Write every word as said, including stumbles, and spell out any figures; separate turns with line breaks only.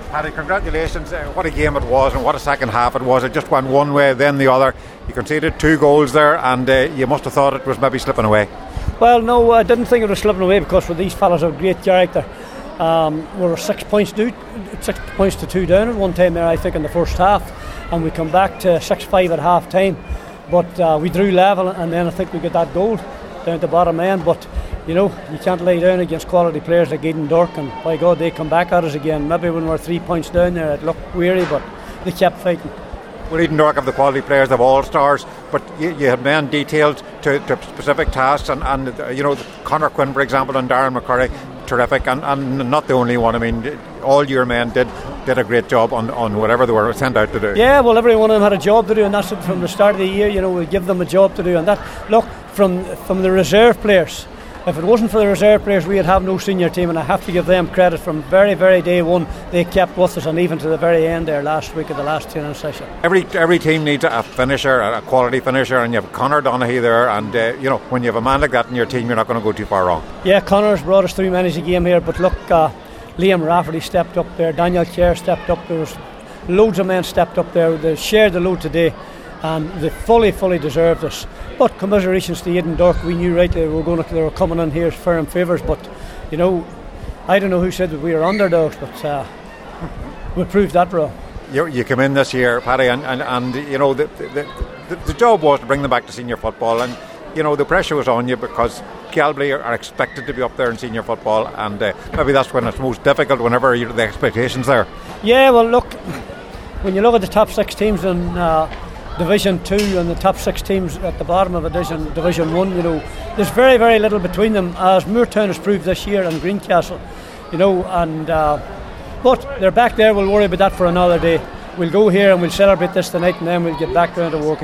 Paddy, congratulations. Uh, what a game it was, and what a second half it was. It just went one way, then the other. You conceded two goals there, and uh, you must have thought it was maybe slipping away.
Well, no, I didn't think it was slipping away, because with these fellas have great character. Um, we were six points due, six points to two down at one time there, I think, in the first half, and we come back to six five at half time. But uh, we drew level, and then I think we got that goal down at the bottom end. But you know, you can't lay down against quality players like Eden Dork, and by God, they come back at us again. Maybe when we're three points down there, it looked weary, but they kept fighting.
Well, Eden Dork have the quality players, they've all stars, but you, you have men detailed to, to specific tasks, and, and uh, you know, Conor Quinn, for example, and Darren McCurry, terrific, and, and not the only one. I mean, all your men did did a great job on, on whatever they were sent out to do.
Yeah, well, every one of them had a job to do, and that's it from the start of the year. You know, we give them a job to do, and that, look, from from the reserve players, if it wasn't for the reserve players, we'd have no senior team, and I have to give them credit. From very, very day one, they kept with us, and even to the very end there last week of the last training session.
Every every team needs a finisher, a quality finisher, and you have Conor Donaghy there, and uh, you know, when you have a man like that in your team, you're not going to go too far wrong.
Yeah, Conor's brought us through many a game here, but look, uh, Liam Rafferty stepped up there, Daniel Kerr stepped up, there was loads of men stepped up there, they shared the load today, and they fully, fully deserved us. But commiserations to Eden Dork, we knew right they were going to, they were coming in here firm favours, but you know, I don't know who said that we were underdogs, but uh, we proved that wrong.
You, you came in this year, Paddy, and, and, and you know, the, the, the, the job was to bring them back to senior football, and you know, the pressure was on you because Galway are expected to be up there in senior football, and uh, maybe that's when it's most difficult, whenever you, the expectations there.
Yeah, well, look, when you look at the top six teams in uh, Division two and the top six teams at the bottom of Division Division one, you know, there's very, very little between them, as Moortown has proved this year, and Greencastle, you know, and uh, but they're back there. We'll worry about that for another day. We'll go here and we'll celebrate this tonight, and then we'll get back down to work.